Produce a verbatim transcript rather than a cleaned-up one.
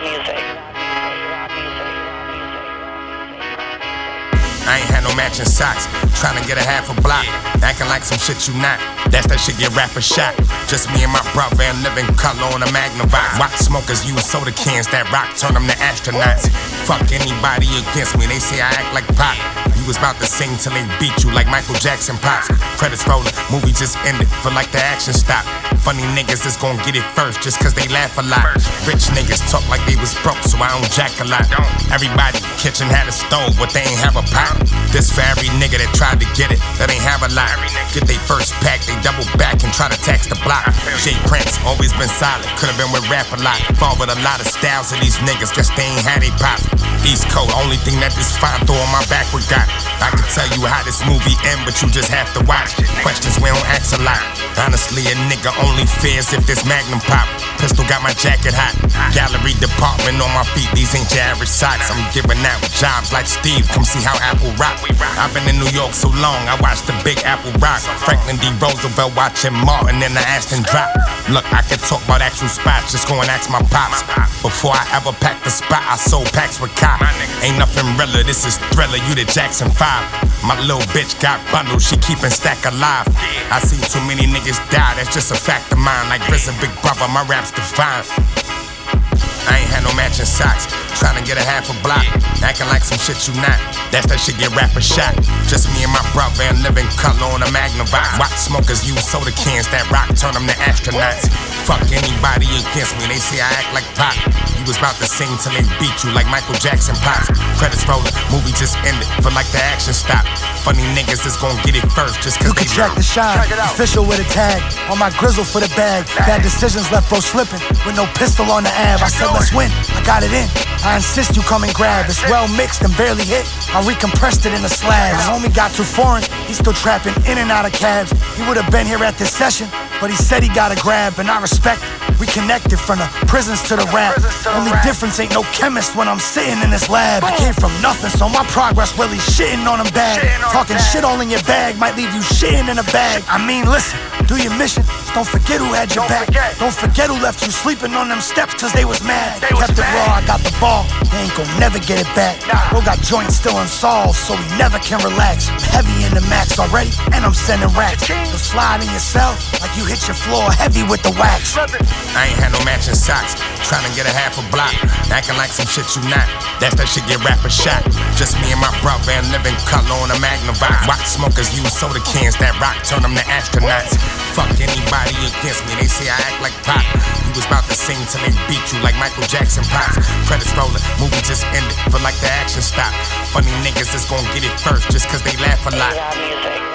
I ain't had no matching socks, tryna get a half a block, acting like some shit you not. That's that shit get rapper shot. Just me and my brother and living color on a Magnavox. Watch smokers use soda cans that rock, turn them to astronauts. Fuck anybody against me, they say I act like pop. You was about to sing till they beat you like Michael Jackson pops. Credits rolling, movie just ended, feel like the action stopped. Funny niggas is gon' get it first just cause they laugh a lot. Rich niggas talk like they was broke, so I don't jack a lot. Everybody kitchen had a stove, but they ain't have a pot. This for every nigga that tried to get it, that ain't have a lot. Get they first pack, they double back and try to tax the block. Jay Prince, always been solid, could've been with rap a lot. Fall with a lot of styles of these niggas, guess they ain't had they pop. East Coast, only thing that this fine throw on my back we got. I can tell you how this movie end, but you just have to watch. Questions we don't ask a lot. Honestly, a nigga only fears if this Magnum pop. Pistol got my jacket hot. Gallery department on my feet, these ain't your average socks. I'm giving out jobs like Steve, come see how Apple rock. I've been in New York so long, I watched the Big Apple rock. Franklin D. Roosevelt watching Martin in the Aston drop. Look, I can talk about actual spots, just go and ask my pops. Before I ever packed the spot, I sold packs with cop. Ain't nothing realer, this is Thriller, you the Jackson five. My little bitch got bundles, she keepin' stack alive. I seen too many niggas die, that's just a fact of mine. Like Riz and Big Brother, my rap's defined. I ain't had no matching socks, tryna get a half a block, acting like some shit you not. That's that shit get rapper shot. Just me and my brother and living color on a Magnavox. Watch smokers use soda cans that rock, turn them to astronauts. Fuck anybody against me, they say I act like pop. You was about to sing till they beat you like Michael Jackson pops. Credits rolling, movie just ended, feel like the action stopped. Funny niggas is gon' get it first just cause you they can track the shine, official with a tag. On my grizzle for the bag. Bad decisions left bro slipping with no pistol on the ab. I said let's win, I got it in. I insist you come and grab. It's well mixed and barely hit. I recompressed it in the slabs. My homie got too foreign, he's still trapping in and out of cabs. He would've been here at this session, but he said he got a grab, and I respect it. We connected from the prisons to the rap. Only difference ain't no chemist when I'm sitting in this lab. I came from nothing, so my progress really shitting on them bad. Talking shit all in your bag might leave you shitting in a bag. I mean, listen, do your mission. Don't forget who had your back. Don't forget who left you sleeping on them steps cause they was mad. Kept it raw, I got the ball. They ain't gon' never get it back. Bro got joints still unsolved, so he never can relax. Heavy in the max already, and I'm sending racks. So slide in your cell like you hit your floor heavy with the wax. I ain't had no matching socks, tryna get a half a block, acting like some shit you not. That's that shit get rapper shot. Just me and my brother and living color on a Magnavox. Watch smokers use soda cans that rock, turn them to astronauts. Fuck anybody against me, they say I act like pop. You was about to sing till they beat you like Michael Jackson pops. Credits rolling, movie just ended, feel like the action stopped. Funny niggas is gon' get it first just cause they laugh a lot.